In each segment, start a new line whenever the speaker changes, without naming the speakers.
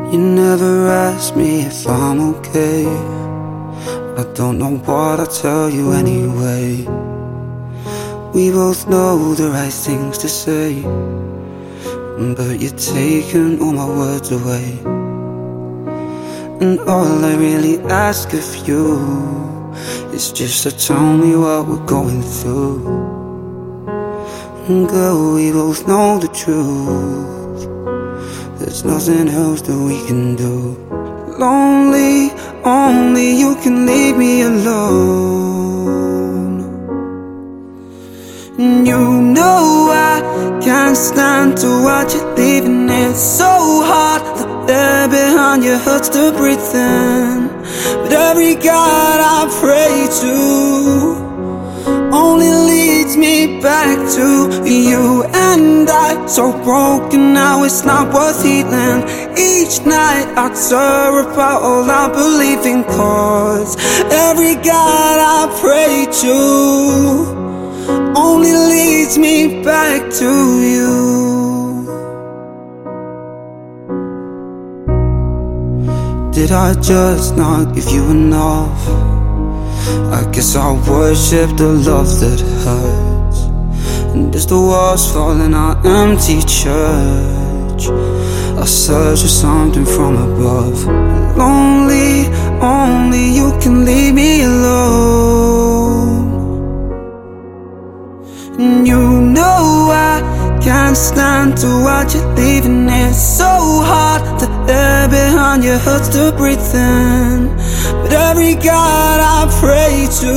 You never ask me if I'm okay. I don't know what I'll tell you anyway. We both know the right things to say, but you're taking all my words away. And all I really ask of you is just to tell me what we're going through. And girl, we both know the truth. There's nothing else that we can do. Lonely, only you can leave me alone. And you know I can't stand to watch you leaving. It's so hard. The air behind you hurts to breathe in. But every God I pray to only leads me back to you. And I, so broken now, it's not worth healing. Each night I tear apart all I believe in, 'cause every God I pray to only leads me back to you. Did I just not give you enough? I guess I worship the love that hurts. And as the walls fall in our empty church, I search for something from above. Lonely, only you can leave me alone. And you know I can't stand to watch you leaving. It's so hard. The air behind you hurts to breathe in. But every God I pray to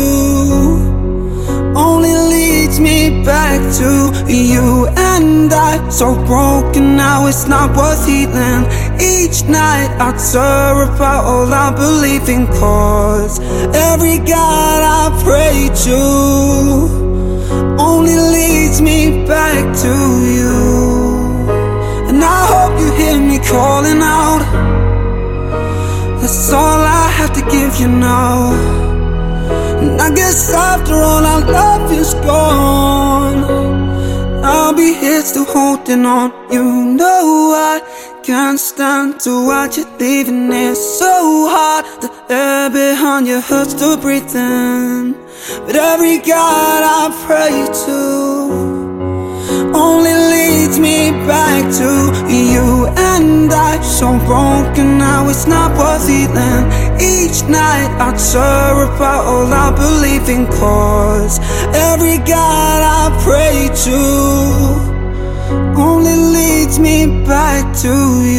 only leads me back to you. And I'm so broken now, it's not worth healing. Each night I tear apart all I believe in, 'cause every God I pray to only leads me back to you. And I hope you hear me calling out. That's all I have to give you now. And I guess after all our love is gone, I'll be here still holding on. You know I can't stand to watch you leaving. It's so hard. The air behind you hurts to breathe in. But every God I pray to only leads me back to you. And I'm so broken now, it's not worth healing. Each night I tear apart all I believe in, 'cause every God I pray to only leads me back to you.